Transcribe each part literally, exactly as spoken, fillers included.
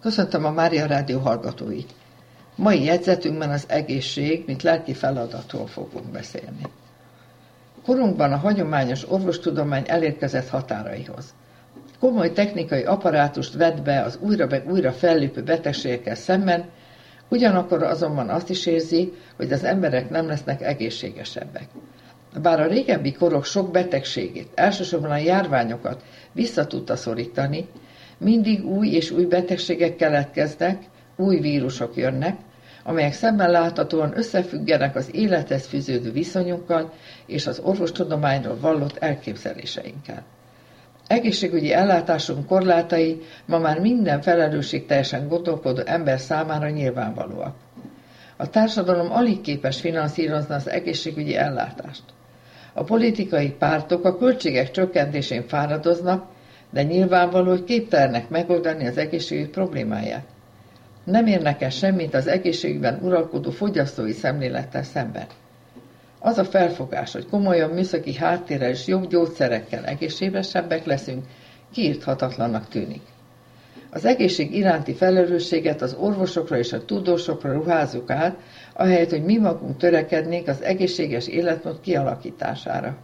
Köszöntöm a Mária Rádió hallgatóit! Mai jegyzetünkben az egészség, mint lelki feladatról fogunk beszélni. Korunkban a hagyományos orvostudomány elérkezett határaihoz. Komoly technikai apparátust vett be az újra meg újra fellépő betegségekkel szemben, ugyanakkor azonban azt is érzi, hogy az emberek nem lesznek egészségesebbek. Bár a régebbi korok sok betegségét, elsősorban a járványokat vissza tudta szorítani, mindig új és új betegségek keletkeznek, új vírusok jönnek, amelyek szemben láthatóan összefüggenek az élethez fűződő viszonyunkkal és az orvostudományról vallott elképzeléseinkkel. Egészségügyi ellátásunk korlátai ma már minden felelősségteljesen gondolkodó ember számára nyilvánvalóak. A társadalom alig képes finanszírozni az egészségügyi ellátást. A politikai pártok a költségek csökkentésén fáradoznak, de nyilvánvaló, hogy képtelenek megoldani az egészségügy problémáját. Nem érnek el semmit az egészségügyben uralkodó fogyasztói szemlélettel szemben. Az a felfogás, hogy komolyabb műszaki háttérrel és jobb gyógyszerekkel egészségesebbek leszünk, kiírthatatlannak tűnik. Az egészség iránti felelősséget az orvosokra és a tudósokra ruházzuk át, ahelyett, hogy mi magunk törekednénk az egészséges életmód kialakítására.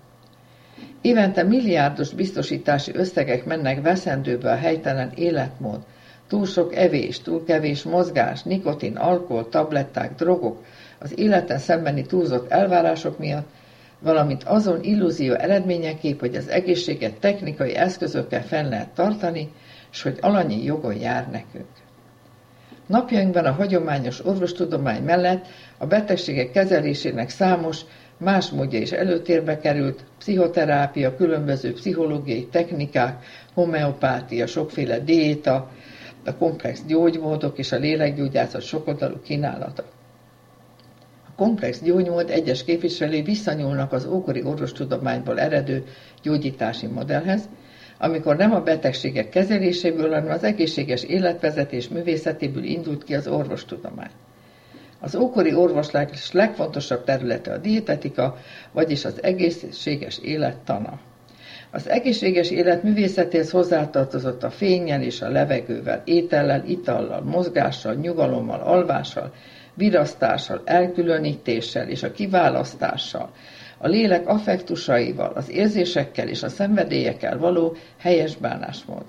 Évente milliárdos biztosítási összegek mennek veszendőbe a helytelen életmód, túl sok evés, túl kevés mozgás, nikotin, alkohol, tabletták, drogok, az életen szembeni túlzott elvárások miatt, valamint azon illúzió eredményeképp, hogy az egészséget technikai eszközökkel fenn lehet tartani, és hogy alanyi jogon jár nekünk. Napjainkban a hagyományos orvostudomány mellett a betegségek kezelésének számos más módja is előtérbe került, pszichoterápia, különböző pszichológiai technikák, homeopátia, sokféle diéta, a komplex gyógymódok és a lélekgyógyászat sokoldalú kínálata. A komplex gyógymód egyes képviselői visszanyúlnak az ókori orvostudományból eredő gyógyítási modellhez, amikor nem a betegségek kezeléséből, hanem az egészséges életvezetés művészetéből indult ki az orvostudomány. Az ókori orvoslás legfontosabb területe a dietetika, vagyis az egészséges élet tana. Az egészséges élet művészetéhez hozzátartozott a fénnyel és a levegővel, étellel, itallal, mozgással, nyugalommal, alvással, virasztással, elkülönítéssel és a kiválasztással, a lélek affektusaival, az érzésekkel és a szenvedélyekkel való helyes bánásmód.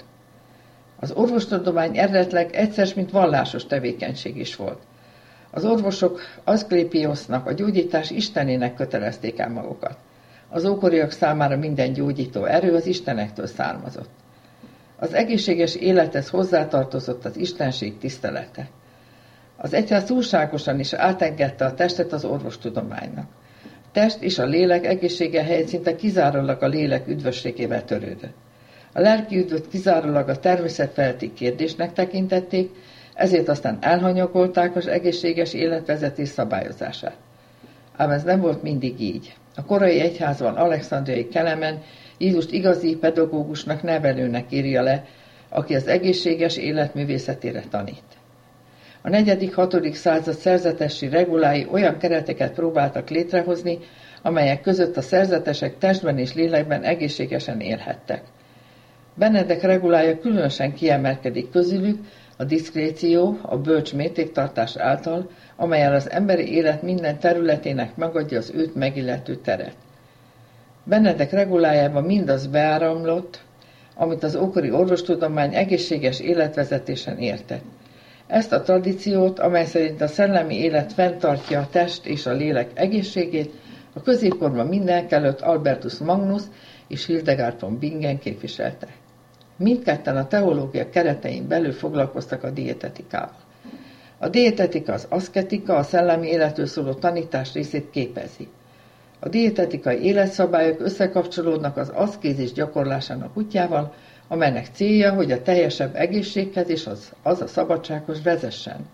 Az orvostudomány eredetileg egyszer, mint vallásos tevékenység is volt. Az orvosok Aszklépiosznak, a gyógyítás istenének kötelezték el magukat. Az ókoriak számára minden gyógyító erő az istenektől származott. Az egészséges élethez hozzátartozott az istenség tisztelete. Az egyház túlságosan is átengedte a testet az orvostudománynak. A test és a lélek egészsége helyett szinte kizárólag a lélek üdvösségével törődött. A lelki üdvöt kizárólag a természetfeletti kérdésnek tekintették, ezért aztán elhanyagolták az egészséges életvezetés szabályozását. Ám ez nem volt mindig így. A korai egyházban Alexandriai Kelemen Jézust igazi pedagógusnak, nevelőnek írja le, aki az egészséges élet művészetére tanít. A negyedik-hatodik század szerzetesi regulái olyan kereteket próbáltak létrehozni, amelyek között a szerzetesek testben és lélekben egészségesen élhettek. Benedek regulája különösen kiemelkedik közülük a diszkréció, a bölcs mértéktartás által, amellyel az emberi élet minden területének megadja az őt megillető teret. Benedek regulájában mindaz beáramlott, amit az ókori orvostudomány egészséges életvezetésen értett. Ezt a tradíciót, amely szerint a szellemi élet fenntartja a test és a lélek egészségét, a középkorban mindenekelőtt Albertus Magnus és Hildegard von Bingen képviselte. Mindketten a teológia keretein belül foglalkoztak a dietetikával. A dietetika, az aszketika, a szellemi életről szóló tanítás részét képezi. A dietetikai életszabályok összekapcsolódnak az aszkézis gyakorlásának útjával, amelynek célja, hogy a teljesebb egészséghez és az, az a szabadsághoz vezessen.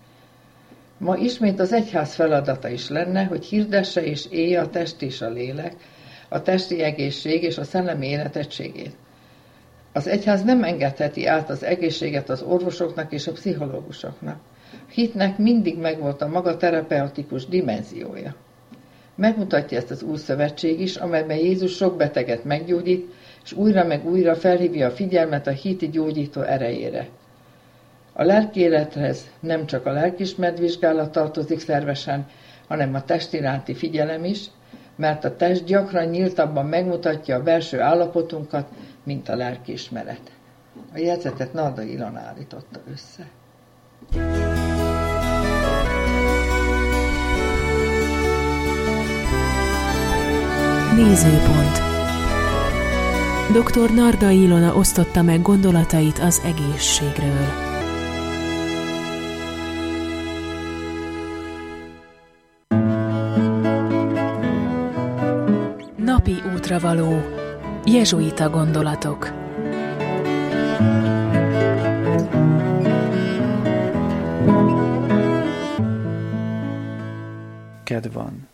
Ma ismét az egyház feladata is lenne, hogy hirdesse és élje a test és a lélek, a testi egészség és a szellemi élet egységét. Az egyház nem engedheti át az egészséget az orvosoknak és a pszichológusoknak. A hitnek mindig megvolt a maga terapeutikus dimenziója. Megmutatja ezt az új szövetség is, amelyben Jézus sok beteget meggyógyít, és újra meg újra felhívja a figyelmet a hit gyógyító erejére. A lelkiélethez nem csak a lelkiismeret vizsgálat tartozik szervesen, hanem a test iránti figyelem is, mert a test gyakran nyíltabban megmutatja a belső állapotunkat, mint a lelkiismeret. A jegyzetet Nardai Ilona állította össze. Nézőpont. doktor Nardai Ilona osztotta meg gondolatait az egészségről. Napi útravaló. Jezsuita gondolatok. Kedv van.